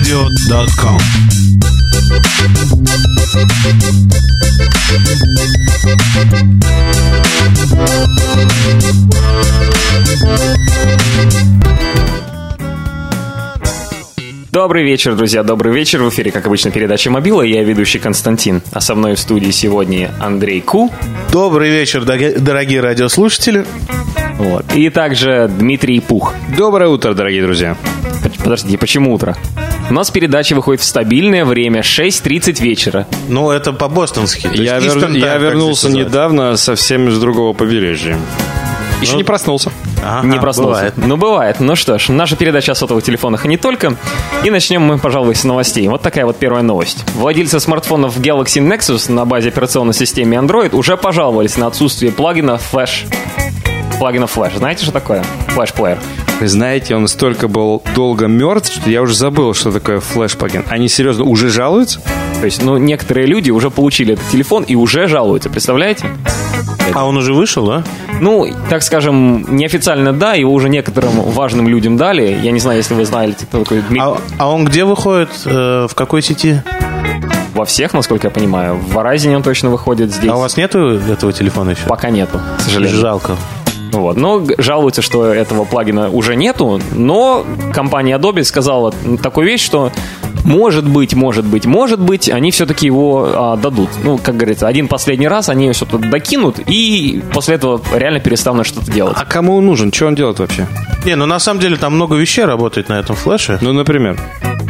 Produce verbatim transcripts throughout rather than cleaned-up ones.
радио точка ком. Добрый вечер, друзья, добрый вечер. В эфире, как обычно, передача «Мобила». Я ведущий Константин, а со мной в студии сегодня Андрей Ку. Добрый вечер, дорогие радиослушатели. Вот. И также Дмитрий Пух. Доброе утро, дорогие друзья. Подождите, почему утро? У нас передача выходит в стабильное время, шесть тридцать вечера. Ну, это по-бостонски. Я, вер... time, я вернулся недавно совсем с другого побережья. Еще ну, не проснулся. Ага, не проснулся. Бывает. Ну, бывает. Ну что ж, наша передача о сотовых телефонах и не только. И начнем мы, пожалуй, с новостей. Вот такая вот первая новость. Владельцы смартфонов Galaxy Nexus на базе операционной системы Android уже пожаловались на отсутствие плагина Flash. Плагина Flash. Знаете, что такое? Flash Player. Вы знаете, он столько был долго мертв, что я уже забыл, что такое флеш-плагин. Они серьезно уже жалуются? То есть, ну, некоторые люди уже получили этот телефон и уже жалуются, представляете? А он уже вышел, да? Ну, так скажем, неофициально да, его уже некоторым важным людям дали. Я не знаю, если вы знаете, кто такой Дмитрий. А, а он где выходит? Э, в какой сети? Во всех, насколько я понимаю. В Verizon он точно выходит здесь. А у вас нету этого телефона еще? Пока нету, к сожалению. Жалко. Вот. Но жалуются, что этого плагина уже нету. Но компания Adobe сказала такую вещь, что может быть, может быть, может быть, они все-таки его а, дадут. Ну, как говорится, один последний раз они что-то докинут, и после этого реально перестанут что-то делать. А кому он нужен? Что он делает вообще? Не, ну на самом деле там много вещей работает на этом флеше. Ну, например?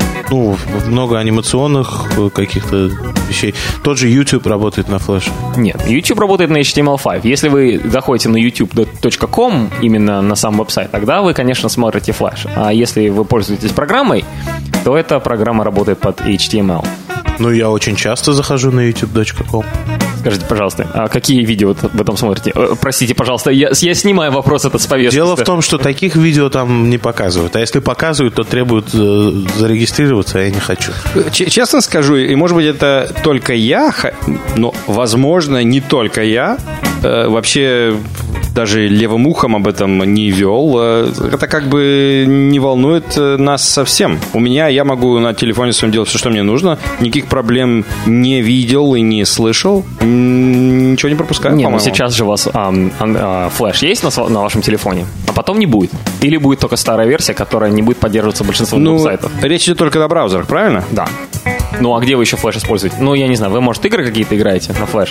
Ну, много анимационных каких-то вещей. Тот же YouTube работает на флеше. Нет, YouTube работает на эйч ти эм эл пять. Если вы заходите на ютуб точка ком, именно на сам веб-сайт, тогда вы, конечно, смотрите флеш. А если вы пользуетесь программой, то эта программа работает под эйч ти эм эл. Ну, я очень часто захожу на ютуб точка ком. Скажите, пожалуйста, а какие видео вы там смотрите? Простите, пожалуйста, я, я снимаю вопрос этот с повестки. Дело в том, что таких видео там не показывают. А если показывают, то требуют э, зарегистрироваться, а я не хочу. Честно скажу, и может быть это только я, но, возможно, не только я, э, вообще даже левым ухом об этом не вел. Это как бы не волнует нас совсем. У меня, я могу на телефоне своем делать все, что мне нужно. Никаких проблем не видел и не слышал. Ничего не пропускаю, не, по-моему. Ну сейчас же у вас а, а, флеш есть на, на вашем телефоне, а потом не будет. Или будет только старая версия, которая не будет поддерживаться большинством ну, сайтов. Речь идет только о браузерах, правильно? Да. Ну, а где вы еще флеш используете? Ну, я не знаю, вы, может, игры какие-то играете на флеш?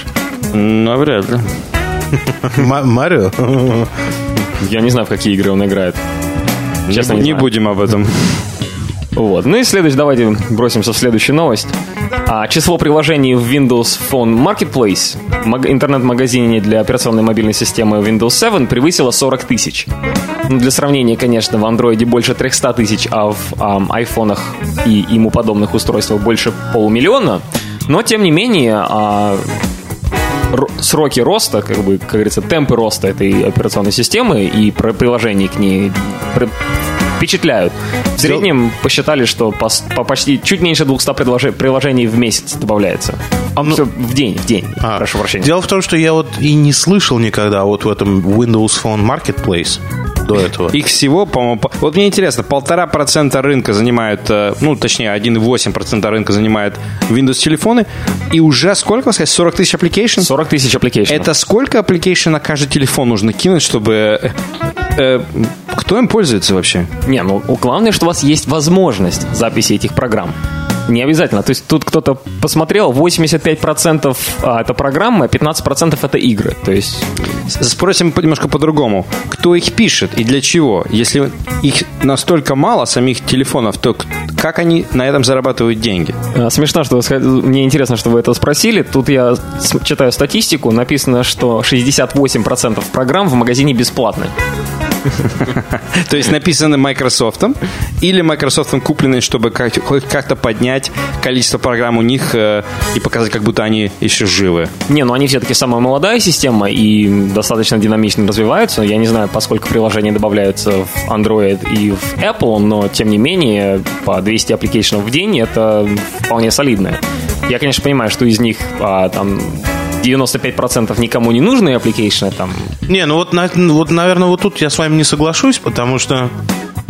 Навряд ли. Марио? Я не знаю, в какие игры он играет. Честно, не, не будем об этом. Вот. Ну и следующий, давайте бросимся в следующую новость. А, число приложений в Windows Phone Marketplace, интернет-магазине для операционной мобильной системы Windows семь, превысило сорок тысяч. Ну, для сравнения, конечно, в Android больше триста тысяч, а в а, айфонах и ему подобных устройствах больше полумиллиона. Но, тем не менее, а, р- сроки роста, как бы, как говорится, темпы роста этой операционной системы и приложений к ней впечатляют. В среднем посчитали, что по, по почти чуть меньше двухсот приложений в месяц добавляется. А, ну, все в день, в день. А, прошу прощения. Дело в том, что я вот и не слышал никогда вот в этом Windows Phone Marketplace до этого. Их всего, по-моему... Вот мне интересно, полтора процента рынка занимают, ну, точнее, один целых восемь десятых процента рынка занимают Windows-телефоны. И уже сколько, вы сказали, сорок тысяч application? сорок тысяч application. Это сколько application на каждый телефон нужно кинуть, чтобы... Э, кто им пользуется вообще? Не, ну, главное, что у вас есть возможность записи этих программ. Не обязательно. То есть тут кто-то посмотрел, восемьдесят пять процентов это программы, а пятнадцать процентов это игры. То есть... Спросим немножко по-другому. Кто их пишет и для чего? Если их настолько мало, самих телефонов, то как они на этом зарабатывают деньги? Смешно, что вы, мне интересно, что вы это спросили. Тут я читаю статистику. Написано, что шестьдесят восемь процентов программ в магазине бесплатны. То есть написаны Microsoft или Microsoft куплены, чтобы как-то поднять количество программ у них и показать, как будто они еще живы. Не, ну они все-таки самая молодая система и достаточно динамично развиваются. Я не знаю, поскольку приложения добавляются в Android и в Apple, но тем не менее по двести applications в день это вполне солидно. Я, конечно, понимаю, что из них а, там девяносто пять процентов никому не нужные application там. Не, ну вот, вот, наверное, вот тут я с вами не соглашусь, потому что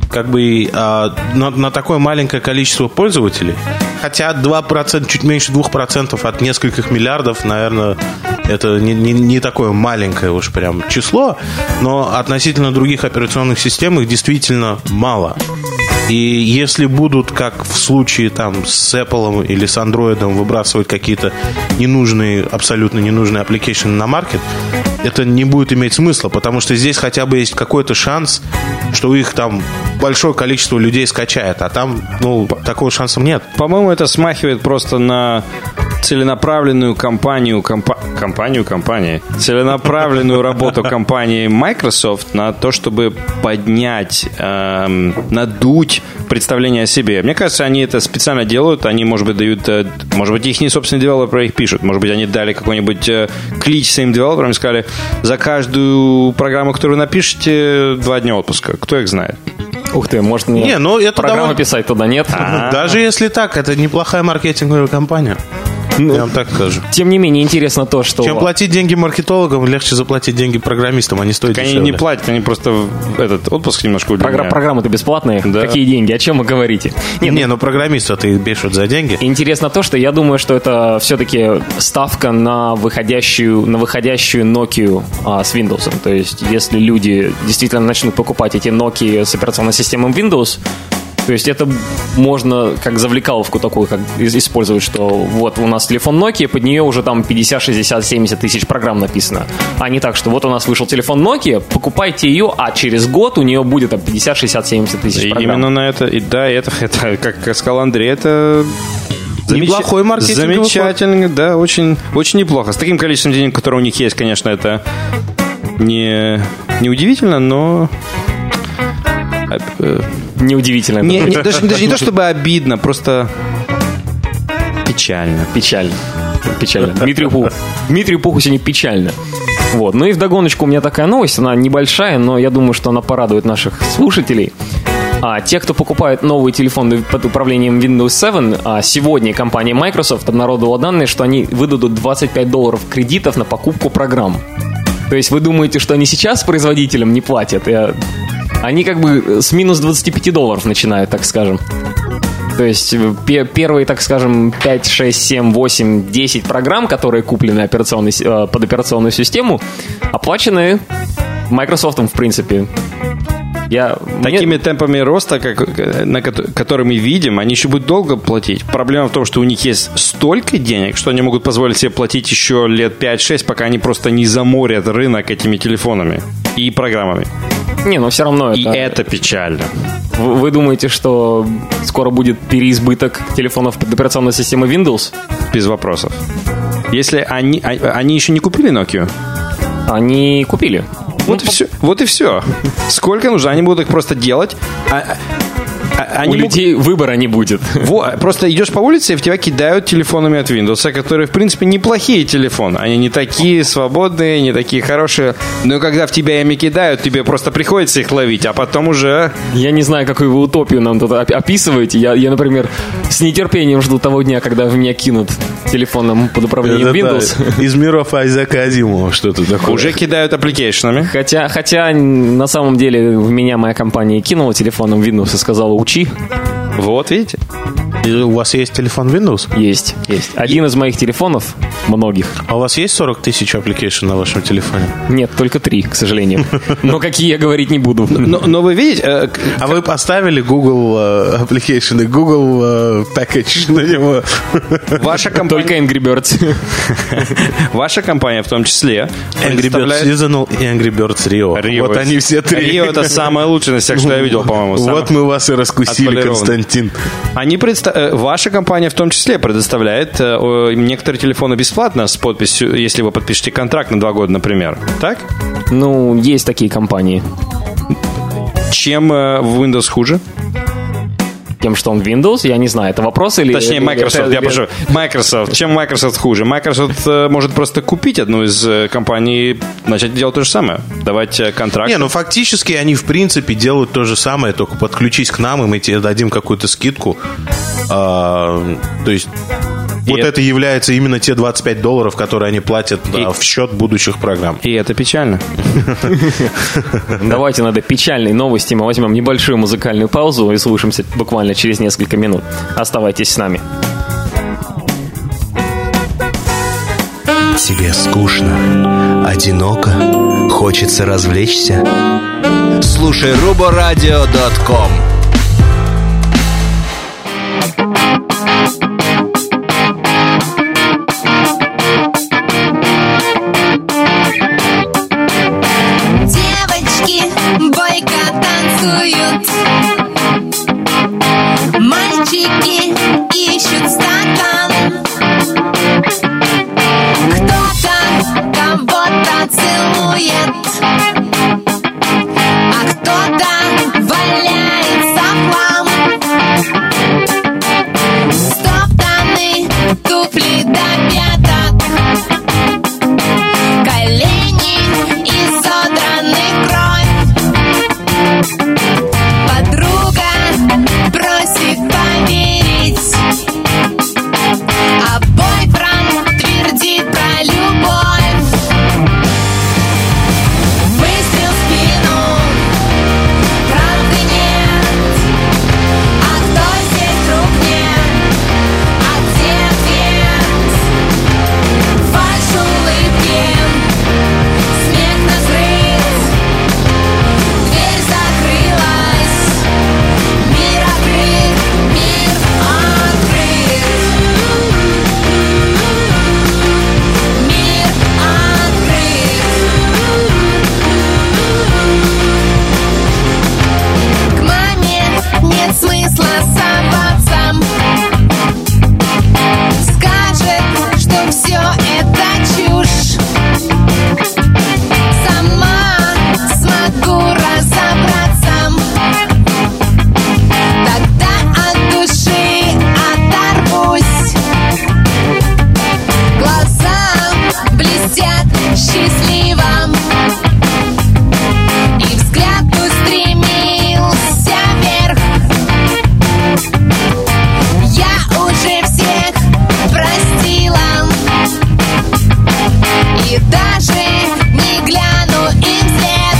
как бы а, на, на такое маленькое количество пользователей, хотя два процента, чуть меньше двух процентов от нескольких миллиардов, наверное, это не, не, не такое маленькое уж прям число, но относительно других операционных систем их действительно мало. И если будут, как в случае там с Apple или с Android, выбрасывать какие-то ненужные, абсолютно ненужные аппликейшны на маркет, это не будет иметь смысла, потому что здесь хотя бы есть какой-то шанс, что их там большое количество людей скачает, а там, ну, такого шанса нет. По-моему, это смахивает просто на целенаправленную кампанию, компа- компанию компании, целенаправленную работу компании Microsoft на то, чтобы поднять, эм, надуть представление о себе. Мне кажется, они это специально делают, они, может быть, дают, э, может быть, их не собственные девелоперы их пишут, может быть, они дали какой-нибудь э, клич своим девелоперам и сказали, за каждую программу, которую напишите, два дня отпуска. Кто их знает? Ух ты, может мне не, ну, это программу довольно... писать туда нет? А-а-а. Даже если так, это неплохая маркетинговая кампания. Ну, я вам так скажу. Тем не менее, интересно то, что... Чем платить деньги маркетологам, легче заплатить деньги программистам, они стоят дешевле. Они не платят, они просто этот отпуск немножко удлиняют. Програ- программы-то бесплатные? Да. Какие деньги? О чем вы говорите? Не, не ну, ну программисты-то их бешут за деньги. Интересно то, что я думаю, что это все-таки ставка на выходящую, на выходящую Nokia а, с Windows. То есть, если люди действительно начнут покупать эти Nokia с операционной системой Windows, то есть это можно как завлекаловку такую как использовать, что вот у нас телефон Nokia, под нее уже там пятьдесят, шестьдесят, семьдесят тысяч программ написано. А не так, что вот у нас вышел телефон Nokia, покупайте ее, а через год у нее будет там пятьдесят, шестьдесят, семьдесят тысяч и программ. Именно на это, и да, это, это как, как сказал Андрей, это... Неплохой маркетинговый ход. Замечательно, да, очень, очень неплохо. С таким количеством денег, которое у них есть, конечно, это не, не удивительно, но... Неудивительно. Не, не, даже, даже не то, чтобы обидно, просто печально. Печально. Печально. Дмитрию Пуху. Дмитрию Пуху сегодня печально. Вот. Ну и вдогоночку у меня такая новость, она небольшая, но я думаю, что она порадует наших слушателей. А те, кто покупает новые телефоны под управлением Windows семь, а сегодня компания Microsoft обнародовала данные, что они выдадут двадцать пять долларов кредитов на покупку программ. То есть вы думаете, что они сейчас производителям не платят? Я... Они как бы с минус двадцать пять долларов начинают, так скажем. То есть первые, так скажем, пять, шесть, семь, восемь, десять программ, которые куплены операционной, под операционную систему, оплачены Microsoft, в принципе. Я... Такими Мне... темпами роста, как, на которые мы видим, они еще будут долго платить. Проблема в том, что у них есть столько денег, что они могут позволить себе платить еще лет пять-шесть, пока они просто не заморят рынок этими телефонами и программами. Не, но все равно и это... И это печально. Вы, вы думаете, что скоро будет переизбыток телефонов под операционной системой Windows? Без вопросов. Если они, они еще не купили Nokia? Они купили. Вот, ну, и все, вот и все. Сколько нужно? Они будут их просто делать. А, а, они у людей могут... выбора не будет. Вот, просто идешь по улице, и в тебя кидают телефонами от Windows, которые, в принципе, неплохие телефоны. Они не такие свободные, не такие хорошие. Но когда в тебя ими кидают, тебе просто приходится их ловить, а потом уже... Я не знаю, какую вы утопию нам тут описываете. Я, я например, с нетерпением жду того дня, когда в меня кинут телефоном под управлением это, Windows. Да, из миров Айзека Азимова что-то такое. Уже кидают аппликейшнами. Хотя, хотя, на самом деле, в меня моя компания кинула телефоном Windows и сказала «учи». Вот, видите? И у вас есть телефон Windows? Есть, есть. Один из моих телефонов, многих. А у вас есть сорок тысяч аппликейшн на вашем телефоне? Нет, только три, к сожалению. Но какие я говорить не буду. Но, но вы видите... Э, а вы поставили Google э, application и Google э, package на него? Ваша компания... Только Angry Birds. Ваша компания в том числе... Angry Birds Seasonal и Angry Birds Rio. Rio. Вот они все три. Rio — это самое лучшее из всех, что я видел, по-моему. Вот мы вас и раскусили, Константин. Они предста... Ваша компания в том числе предоставляет э, некоторые телефоны бесплатно с подписью, если вы подпишете контракт на два года, например. Так? Ну, есть такие компании. Чем э, Windows хуже? Тем, что он Windows, я не знаю, это вопрос или... Точнее, Microsoft, это... я прошу. Microsoft. Чем Microsoft хуже? Microsoft э, может просто купить одну из э, компаний, начать делать то же самое. Давать э, контракт. Не, ну фактически они, в принципе, делают то же самое, только подключись к нам, и мы тебе дадим какую-то скидку. А, то есть... вот это... это является именно те двадцать пять долларов, которые они платят и... да, в счет будущих программ. И это печально. Давайте надо печальные новости. Мы возьмем небольшую музыкальную паузу и слушаемся буквально через несколько минут. Оставайтесь с нами. Тебе скучно, одиноко, хочется развлечься. Слушай руборадио точка ком. Девочки бойко танцуют, мальчики ищут стакан. Кто-то кого-то целует, а кто-то валяется в хлам. Стоптаны туфли до пяток, колени изодраны кровь. Подруга просит поверить, а бойфренд твердит про любовь. Выстрел в спину, правды нет. А кто здесь друг мне? А где ответ? Фальшь улыбки, смех назрыв. Дверь закрылась, мир открыт, мир открыт. Мир открыт. К маме нет смысла соваться. Скажет, что все это чушь. Сама смогу разобраться. Тогда от души оторвусь. Глаза блестят счастливо, и взгляд устремился вверх. Я уже всех простила и даже не гляну им вслед.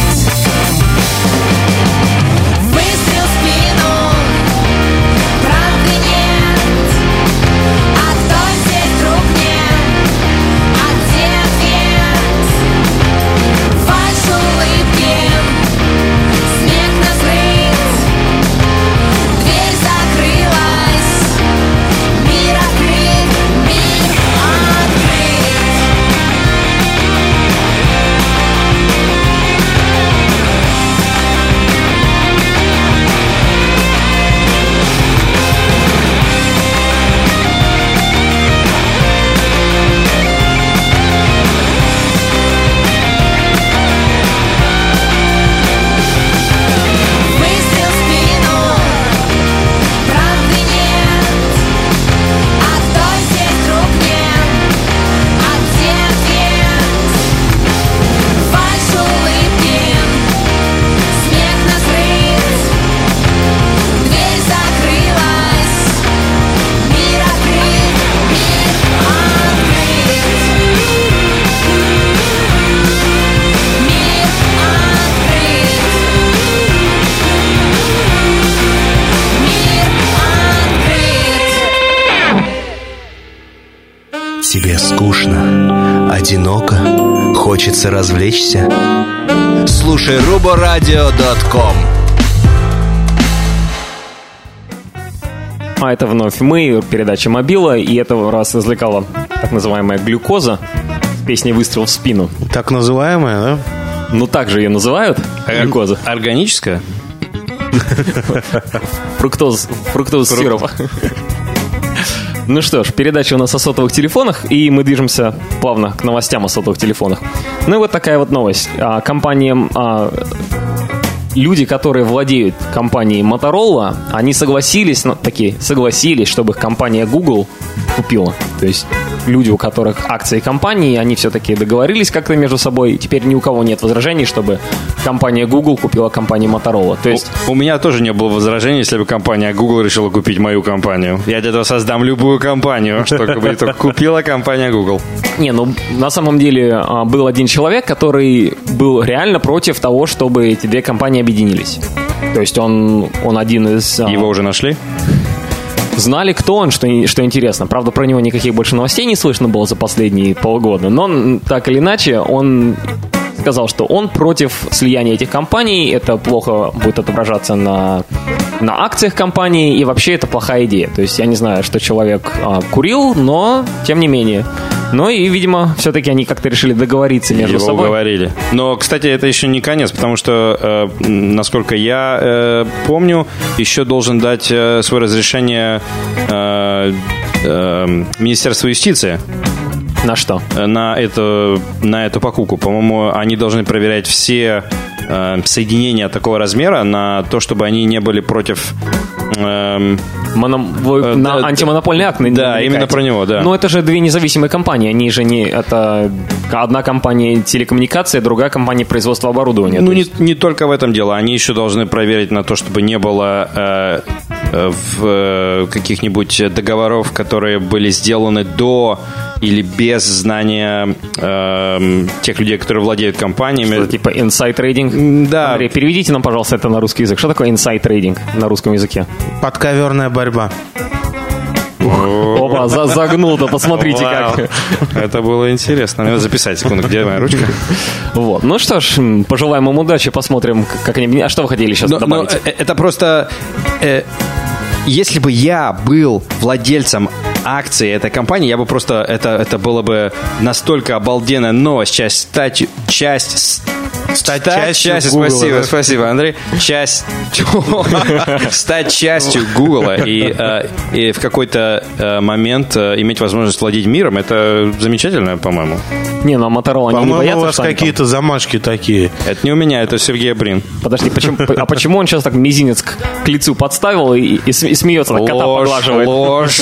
Выстрел в спину, правды нет. А кто здесь друг мне? А где ответ? Фальшь улыбки, смех назрыв. Дверь закрылась, мир открыт, мир открыт. Выстрел в спину, правды нет. А кто здесь друг мне? А где ответ? Фальшь улыбки, смех назрыв. Дверь закрылась, мир открыт, мир открыт. Мир открыт. Мир открыт. Тебе скучно, одиноко, хочется развлечься. Слушай руборадио точка ком. А это вновь мы, передача Мобила, и этого раз развлекала так называемая глюкоза с песней «Выстрел в спину». Так называемая, да? Ну, так же ее называют, глюкоза. Органическая? Фруктоз, фруктоз сиропа. Ну что ж, передача у нас о сотовых телефонах, и мы движемся плавно к новостям о сотовых телефонах. Ну и вот такая вот новость. А, компаниям, а, люди, которые владеют компанией Motorola, они согласились, ну, такие, согласились, чтобы их компания Google купила. То есть люди, у которых акции компании, они все-таки договорились как-то между собой, и теперь ни у кого нет возражений, чтобы компания Google купила компанию Motorola. То есть... У, у меня тоже не было возражений, если бы компания Google решила купить мою компанию. Я для этого создам любую компанию, чтобы это купила компания Google. Не, ну, на самом деле был один человек, который был реально против того, чтобы эти две компании объединились. То есть он, он один из... Его уже нашли? Знали, кто он, что, что интересно. Правда, про него никаких больше новостей не слышно было за последние полгода. Но так или иначе, он сказал, что он против слияния этих компаний. Это плохо будет отображаться на, на акциях компании. И вообще это плохая идея. То есть я не знаю, что человек а, курил, но тем не менее... Ну и, видимо, все-таки они как-то решили договориться между Его собой. уговорили. Но, кстати, это еще не конец, потому что, э, насколько я э, помню, еще должен дать э, свое разрешение э, э, Министерство юстиции. На что? На эту, на эту покупку. По-моему, они должны проверять все э, соединения такого размера на то, чтобы они не были против... Э, Моно... Вы на да, антимонопольный акт. Да, именно про него, да. Но это же две независимые компании. Они же не... Это одна компания телекоммуникации, другая компания производства оборудования. Ну, есть... не, не только в этом дело. Они еще должны проверить на то, чтобы не было э, э, в, э, каких-нибудь договоров, которые были сделаны до или без знания э, тех людей, которые владеют компаниями. Что-то типа inside trading? Да. Андрей, переведите нам, пожалуйста, это на русский язык. Что такое inside trading на русском языке? Подковерная борьба. Опа, за, загнул-то, посмотрите Вау. как. Это было интересно. Надо записать, секунду, где моя ручка? Вот. Ну что ж, пожелаем им удачи, посмотрим, как они... А что вы хотели сейчас но, добавить? Но это просто... Э, если бы я был владельцем акции этой компании, я бы просто... Это, это было бы настолько обалденная новость. Часть... Стать, часть... Стать, Стать частью, частью, Google, спасибо, да? спасибо, Андрей. Часть, стать частью Гугла и, э, и в какой-то э, момент э, иметь возможность владеть миром, это замечательно, по-моему. Не, ну а Motorola они не По-моему, боятся, у вас что они какие-то замашки такие. Это не у меня, это Сергей Брин. там- Подожди, почему, а почему он сейчас так мизинец к, к лицу подставил и, и, с- и смеется, так кота Ложь, поглаживает? ложь.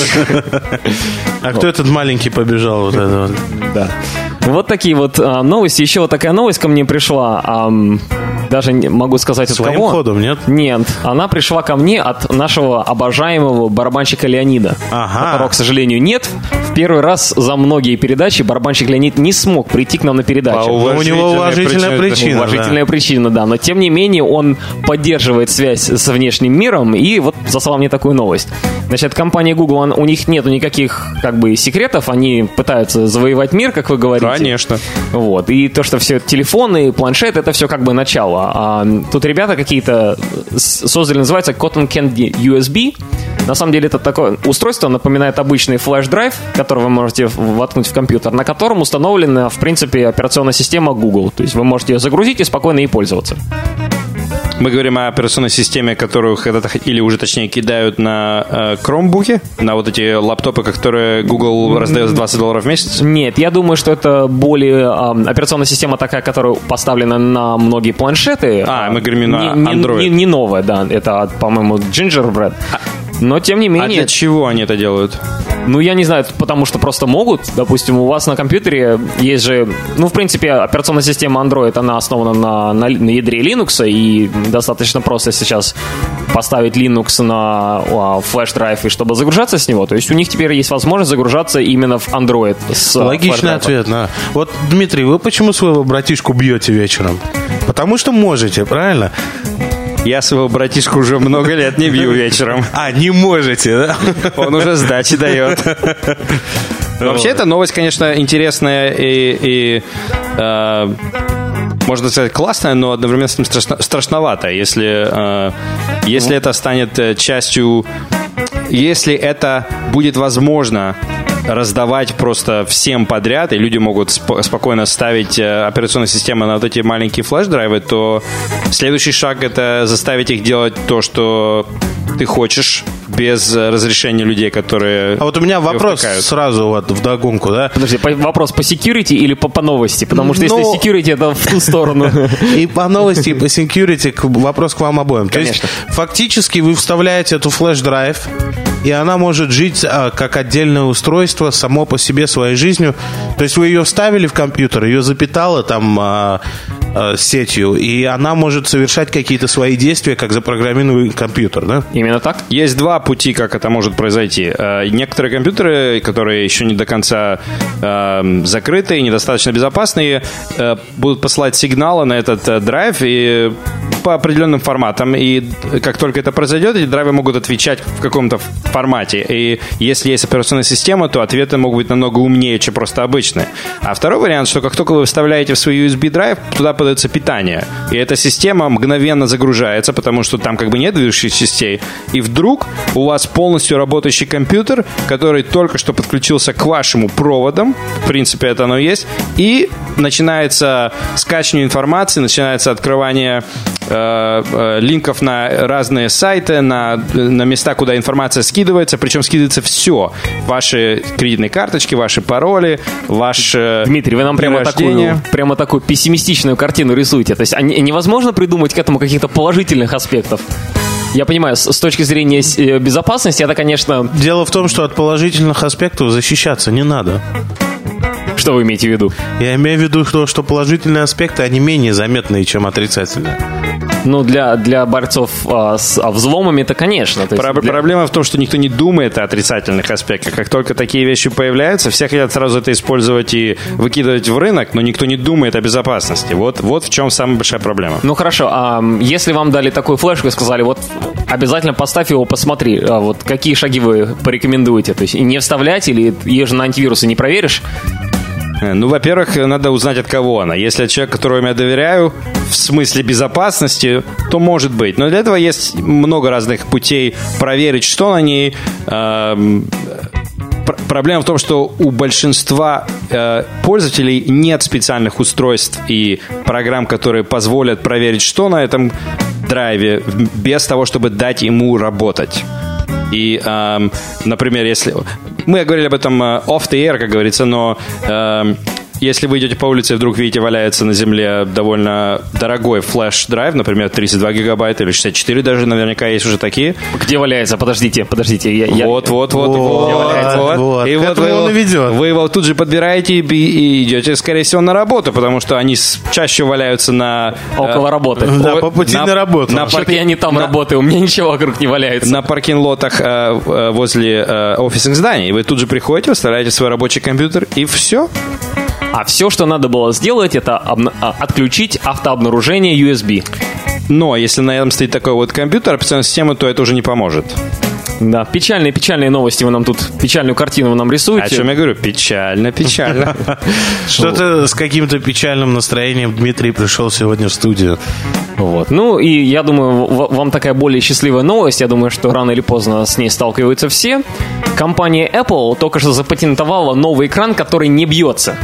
А кто этот маленький побежал? Вот это вот? Да. Вот такие вот а, новости. Еще вот такая новость ко мне пришла. ам, даже не могу сказать от Своим кого. ходом, нет? Нет, она пришла ко мне от нашего обожаемого барабанщика Леонида, Ага. которого, к сожалению, нет. В первый раз за многие передачи барабанщик Леонид не смог прийти к нам на передачу. По Ну, у него уважительная причина. Уважительная причина, да. Но тем не менее он поддерживает связь с внешним миром и вот заслал мне такую новость. Значит, компания Google, он- у них нету никаких как бы секретов, они пытаются завоевать мир, как вы говорите. Конечно. Вот. И то, что все телефоны, планшеты, это все как бы начало. А тут ребята какие-то с- создали, называется Cotton Candy ю эс би. На самом деле это такое устройство, напоминает обычный флеш-драйв, который вы можете воткнуть в компьютер, на котором установлена, в принципе, операционная система Google. То есть вы можете ее загрузить и спокойно ей пользоваться. Мы говорим о операционной системе, которую когда-то, или уже точнее кидают на э, Chromebook'е, на вот эти лаптопы, которые Google раздает за двадцать долларов в месяц. Нет, я думаю, что это более э, операционная система такая, которая поставлена на многие планшеты. А, мы говорим на не, не- Android. Не, не новая, да. Это, по-моему, Gingerbread. Но, тем не А менее... для чего они это делают? Ну, я не знаю, потому что просто могут. Допустим, у вас на компьютере есть же... Ну, в принципе, операционная система Android, она основана на, на, на ядре Linux, и достаточно просто сейчас поставить Linux на а, флеш-драйв, и чтобы загружаться с него. То есть у них теперь есть возможность загружаться именно в Android. С Логичный флеш-драйва. ответ, да. Вот, Дмитрий, вы почему своего братишку бьете вечером? Потому что можете, правильно? Я своего братишку уже много лет не бью вечером. А, не можете, да? Он уже сдачи дает. Вообще, эта новость, конечно, интересная и, и э, можно сказать, классная, но одновременно с этим страшно, страшноватая. Если, э, если это станет э, частью... Если это будет возможно раздавать просто всем подряд, и люди могут сп- спокойно ставить э, операционные системы на вот эти маленькие флеш-драйвы, то следующий шаг — это заставить их делать то, что ты хочешь, без разрешения людей, которые... А вот у меня вопрос втыкают. сразу вот вдогонку, да? Подожди, по- вопрос по security или по, по новости? Потому что Ну, если security, это в ту сторону. И по новости, и по security к- вопрос к вам обоим. То есть, Конечно. фактически вы вставляете эту флеш-драйв, и она может жить а, как отдельное устройство, само по себе своей жизнью. То есть вы ее вставили в компьютер, ее запитало там а, а, сетью, и она может совершать какие-то свои действия, как запрограммированный компьютер, да? Именно так? Есть два пути, как это может произойти. Некоторые компьютеры, которые еще не до конца э, закрытые, недостаточно безопасные, э, будут посылать сигналы на этот э, драйв и по определенным форматам. И как только это произойдет, эти драйвы могут отвечать в каком-то формате. И если есть операционная система, то ответы могут быть намного умнее, чем просто обычные. А второй вариант, что как только вы вставляете в свой ю эс би-драйв, туда подается питание. И эта система мгновенно загружается, потому что там как бы нет движущих частей. И вдруг у вас полностью работающий компьютер, который только что подключился к вашему проводам, в принципе, это оно есть, и начинается скачивание информации, начинается открывание э, э, линков на разные сайты, на, на места, куда информация скидывается, причем скидывается все. Ваши кредитные карточки, ваши пароли, ваше Дмитрий, вы нам прямо такую, прямо такую пессимистичную картину рисуете. То есть а невозможно придумать к этому каких-то положительных аспектов? Я понимаю, с точки зрения безопасности, это, конечно... Дело в том, что от положительных аспектов защищаться не надо. Что вы имеете в виду? Я имею в виду, что, что положительные аспекты, они менее заметные, чем отрицательные. Ну, для, для борцов а, с а, взломами это, конечно. То есть Про- для... Проблема в том, что никто не думает о отрицательных аспектах. Как только такие вещи появляются, все хотят сразу это использовать и выкидывать в рынок, но никто не думает о безопасности. Вот, вот в чем самая большая проблема. Ну, хорошо. А если вам дали такую флешку и сказали, вот, обязательно поставь его, посмотри, а вот какие шаги вы порекомендуете? То есть не вставлять или ее же на антивирусы не проверишь? Ну, во-первых, надо узнать, от кого она. Если от человека, которому я доверяю, в смысле безопасности, то может быть. Но для этого есть много разных путей проверить, что на ней. Проблема в том, что у большинства пользователей нет специальных устройств и программ, которые позволят проверить, что на этом драйве, без того, чтобы дать ему работать. И, э, например, если... Мы говорили об этом off the air, как говорится, но... Э, если вы идете по улице и вдруг видите, валяется на земле довольно дорогой флеш-драйв, например, тридцать два гигабайта или шестьдесят четыре даже, наверняка есть уже такие. Где валяется? Подождите, подождите. Я, я... Вот, вот, вот, вот, вот, вот. И вот вы его, ведет. вы его тут же подбираете и, и идете, скорее всего, на работу, потому что они чаще валяются на... Около э, работы. Да, по пути на, на работу. На парки... я не там на... работаю, у меня ничего вокруг не валяется. На паркинг-лотах э, возле э, офисных зданий. Вы тут же приходите, выставляете свой рабочий компьютер, и все. А все, что надо было сделать, это обна- отключить автообнаружение ю эс би. Но если на этом стоит такой вот компьютер, операционная система, то это уже не поможет. Да, печальные-печальные новости вы нам тут, печальную картину вы нам рисуете. О чем я говорю? Печально, печально. Что-то с каким-то печальным настроением Дмитрий пришел сегодня в студию. Вот. Ну, и я думаю, вам такая более счастливая новость. Я думаю, что рано или поздно с ней сталкиваются все. Компания Apple только что запатентовала новый экран, который не бьется.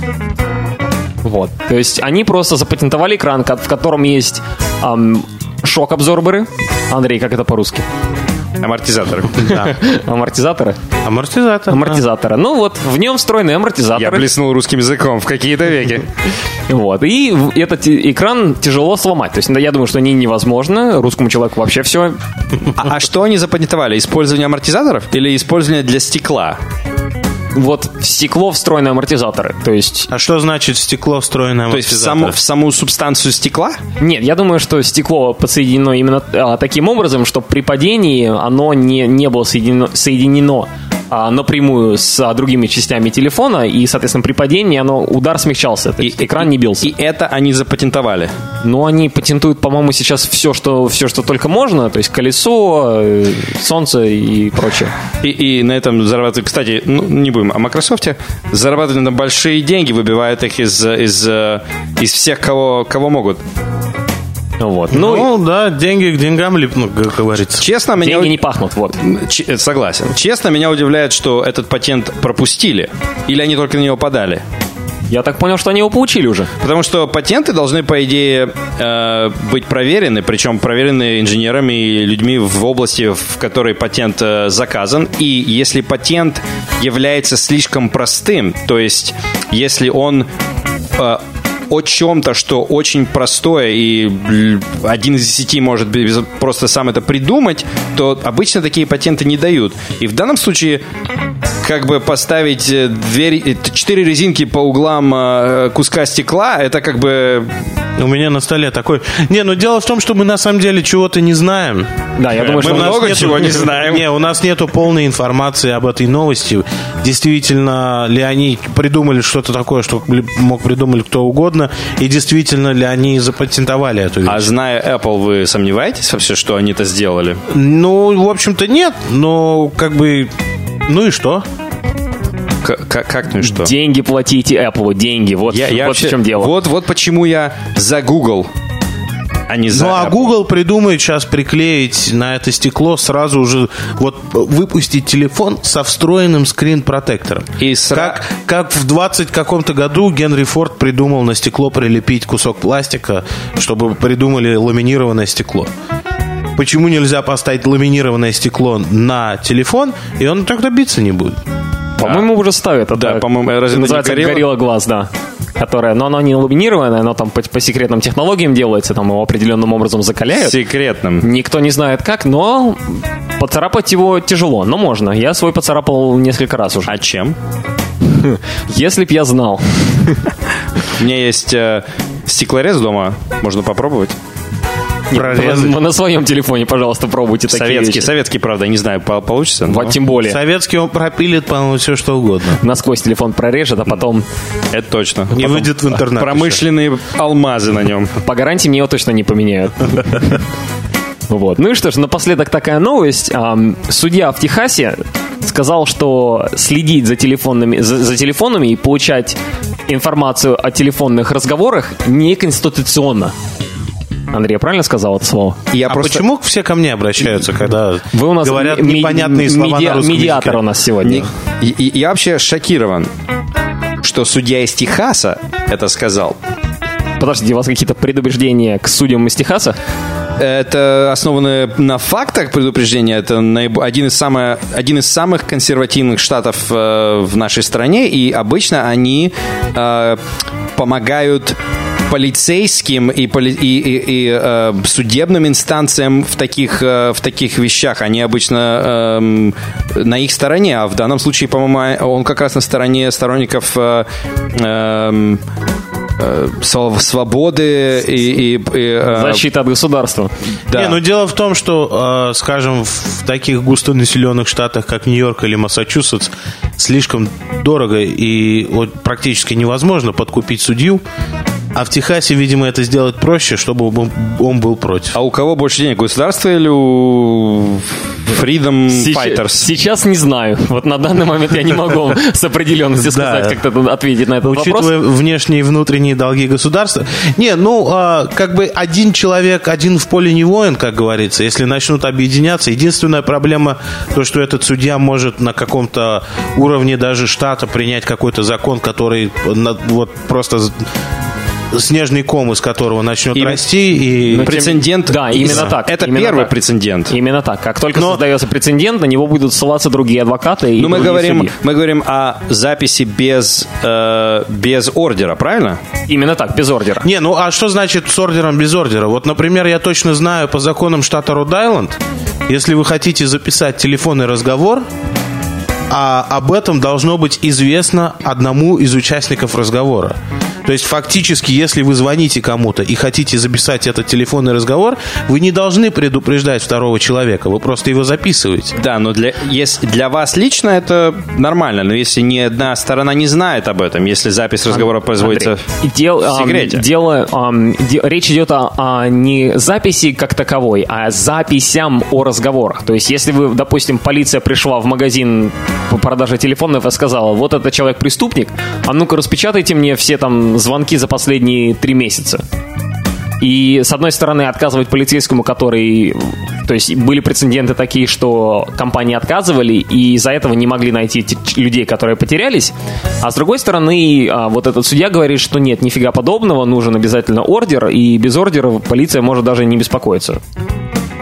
Вот. То есть они просто запатентовали экран, в котором есть эм, шок-абсорберы. Андрей, как это по-русски? Амортизаторы. Да. Амортизаторы? Амортизатор. Амортизаторы. Да. Ну вот, в нем встроены амортизаторы. Я блеснул русским языком в какие-то веки. Вот. И этот экран тяжело сломать. То есть я думаю, что не невозможно. Русскому человеку вообще все. А, а что они запатентовали? Использование амортизаторов или использование для стекла? Вот в стекло встроены амортизаторы. То есть... А что значит стекло встроенное амортизаторы? То есть в саму, в саму субстанцию стекла? Нет, я думаю, что стекло подсоединено именно а, таким образом, что при падении оно не, не было соединено, соединено а, напрямую с а, другими частями телефона, и, соответственно, при падении оно, удар смягчался, то есть и, экран не бился. И, и это они запатентовали? Ну, они патентуют, по-моему, сейчас все, что, все, что только можно, то есть колесо, солнце и прочее. И, и на этом зарабатывают, кстати, ну, не будем о Microsoft, зарабатывают на большие деньги, выбивают их из, из, из всех, кого, кого могут. Вот. Ну, ну, да, деньги к деньгам липнут, как говорится. Честно, деньги меня... не пахнут, вот. Ч... Согласен. Честно, меня удивляет, что этот патент пропустили. Или они только на него подали. Я так понял, что они его получили уже. Потому что патенты должны, по идее, э, быть проверены, причем проверены инженерами и людьми в области, в которой патент э, заказан. И если патент является слишком простым, то есть если он... Э, о чем-то, что очень простое, и один из десяти может просто сам это придумать, то обычно такие патенты не дают. И в данном случае как бы поставить дверь, четыре резинки по углам куска стекла, это как бы... У меня на столе такой... Не, но дело в том, что мы на самом деле чего-то не знаем. Да, я думаю, мы что много нету... чего не знаем. Не, у нас нету полной информации об этой новости. Действительно ли они придумали что-то такое, что мог придумать кто угодно, и действительно ли они запатентовали эту вещь. А зная Apple, вы сомневаетесь вообще, что они это сделали? Ну, в общем-то, нет, но как бы... Ну и что? Как, как ну и что? Деньги платите Apple, деньги. Вот, я, вот я вообще, в чем дело. Вот, вот почему я за Google, а не за Ну, а Apple. Google придумает сейчас приклеить на это стекло сразу же, вот выпустить телефон со встроенным скрин-протектором. И сра... как, как в двадцать каком-то году Генри Форд придумал на стекло прилепить кусок пластика, чтобы придумали ламинированное стекло. Почему нельзя поставить ламинированное стекло на телефон, и он так добиться не будет? По-моему, уже ставят. Это, Да, по-моему, разве называется это не Gorilla? Gorilla Glass, да. Которая, но оно не ламинированное, оно там по, по секретным технологиям делается, там его определенным образом закаляют. Секретным. Никто не знает как, но поцарапать его тяжело, но можно. Я свой поцарапал несколько раз уже. А чем? Если б я знал. У меня есть э, стеклорез дома, можно попробовать. Прорезать. На своем телефоне, пожалуйста, пробуйте такие Советский, вещи. советский, правда, не знаю, по- получится. но- Вот тем более. Советский он пропилит, по-моему, все что угодно. Насквозь телефон прорежет, а потом Это точно. Не выйдет в интернет. Промышленные алмазы на нем. по гарантии мне его точно не поменяют. Вот. Ну и что ж, напоследок такая новость. Ам, Судья в Техасе сказал, что следить за телефонными, за, за телефонами и получать информацию о телефонных разговорах неконституционно. Андрей, я правильно сказал это слово? Я А просто... почему все ко мне обращаются, когда Вы у нас говорят ми- непонятные слова меди- на русском медиатор языке? у нас сегодня. И- и- Я вообще шокирован, что судья из Техаса это сказал. Подождите, у вас какие-то предубеждения к судьям из Техаса? Это основано на фактах предупреждения. Это наиб- один из, самых, один из самых консервативных штатов э, в нашей стране. И обычно они э, помогают полицейским и, поли- и, и- и, э, судебным инстанциям в таких, э, в таких вещах. Они обычно эм, на их стороне. А в данном случае, по-моему, он как раз на стороне сторонников... э, эм, э, св- свободы и... и- и, э, Защита от государства. да. Не, ну дело в том, что, э, скажем, в таких густонаселенных штатах, как Нью-Йорк или Массачусетс, слишком дорого и вот, практически невозможно подкупить судью. А в Техасе, видимо, это сделать проще, чтобы он он был против. А у кого больше денег, государство или у Freedom Сейчас, Fighters? сейчас не знаю. Вот на данный момент я не могу вам с определенностью сказать, Да. как-то тут ответить на этот Учитывая вопрос. внешние и внутренние долги государства. Не, ну, а, как бы один человек, один в поле не воин, как говорится. Если начнут объединяться, единственная проблема, то, что этот судья может на каком-то уровне даже штата принять какой-то закон, который на- вот просто снежный ком, из которого начнет Именно- расти. И... Но тем- Прецедент. Да, именно так. Это Именно первый так. прецедент. Именно так. Как только Но- создается прецедент, на него будут ссылаться другие адвокаты и Ну, мы другие говорим, судьи. мы говорим о записи без, э, без ордера, правильно? Именно так, без ордера. Не, ну а что значит с ордером, без ордера? Вот, например, я точно знаю по законам штата Род-Айленд, если вы хотите записать телефонный разговор, а об этом должно быть известно одному из участников разговора. То есть фактически, если вы звоните кому-то и хотите записать этот телефонный разговор, вы не должны предупреждать второго человека, вы просто его записываете. Да, но для, если, для вас лично это нормально, но если ни одна сторона не знает об этом, если запись разговора производится Андрей, дел- в ам, секрете. дело, ам, де- речь идет о, о не записи как таковой, а записям о разговорах. То есть, если вы, допустим, полиция пришла в магазин по продаже телефонов и сказала, вот этот человек преступник, а ну-ка распечатайте мне все там звонки за последние три месяца. И, с одной стороны, отказывать полицейскому, который... То есть, были прецеденты такие, что компании отказывали, и из-за этого не могли найти те- людей, которые потерялись. А с другой стороны, а, вот этот судья говорит, что нет, нифига подобного, нужен обязательно ордер, и без ордера полиция может даже не беспокоиться.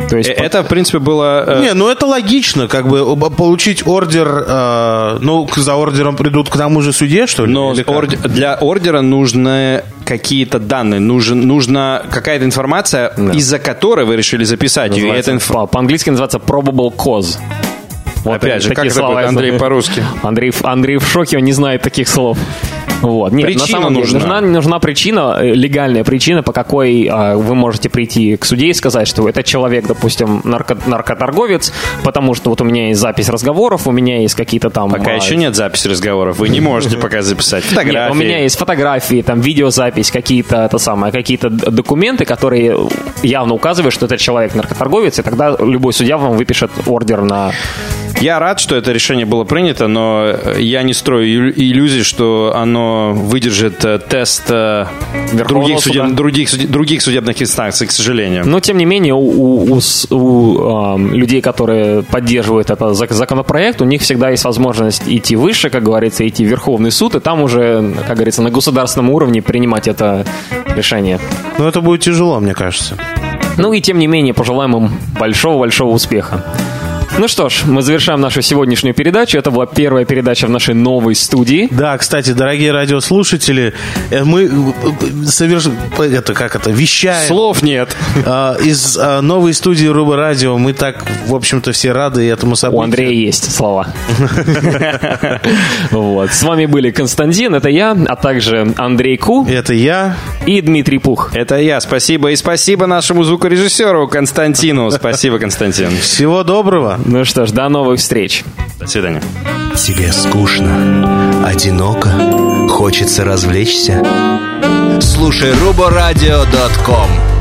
То есть Это, в принципе, было... э, Не, ну это логично, как бы оба- получить ордер, э, ну, к- за ордером придут к тому же судье, что ли? Но Или как? орд- для ордера нужны какие-то данные, нужен, нужна какая-то информация, из-за которой вы решили записать ее. И называется- это инф- по- по-английски называется probable cause. Вот Опять же, такие как это слова будет, я Андрей, знаю. по-русски? Андрей, в- Андрей в шоке, он не знает таких слов. Вот. Нет, Причина на самом деле, нужна. нужна, нужна причина, э, легальная причина, по какой э, вы можете прийти к судье и сказать, что этот человек, допустим, нарко- наркоторговец, потому что вот у меня есть запись разговоров, у меня есть какие-то там... Пока а, еще нет записи разговоров, вы не можете пока записать фотографии. Нет, у меня есть фотографии, там, видеозапись, какие-то, это самое, какие-то д- документы, которые явно указывают, что этот человек наркоторговец, и тогда любой судья вам выпишет ордер на... Я рад, что это решение было принято, но я не строю иллю- иллюзий, что оно выдержит э, тест э, Верховного других, суда. судеб- других, суде- других судебных инстанций, к сожалению. Но, тем не менее, у, у- у с- у, ам, людей, которые поддерживают этот зак- законопроект, у них всегда есть возможность идти выше, как говорится, идти в Верховный суд, и там уже, как говорится, на государственном уровне принимать это решение. Ну это будет тяжело, мне кажется. Ну и, тем не менее, пожелаем им большого-большого успеха. Ну что ж, мы завершаем нашу сегодняшнюю передачу. Это была первая передача в нашей новой студии. Да, кстати, дорогие радиослушатели, э, мы э, соверш... это как это вещаем Слов нет. э, из э, новой студии Руба Радио. Мы так, в общем-то, все рады этому событию. У Андрея есть слова. Вот. С вами были Константин, это я, а также Андрей Ку Это я. и Дмитрий Пух. Это я, спасибо. И спасибо нашему звукорежиссеру Константину. Спасибо, Константин. Всего доброго. Ну что ж, до новых встреч. До свидания. Тебе скучно, одиноко, хочется развлечься. Слушай рубо радио точка ком.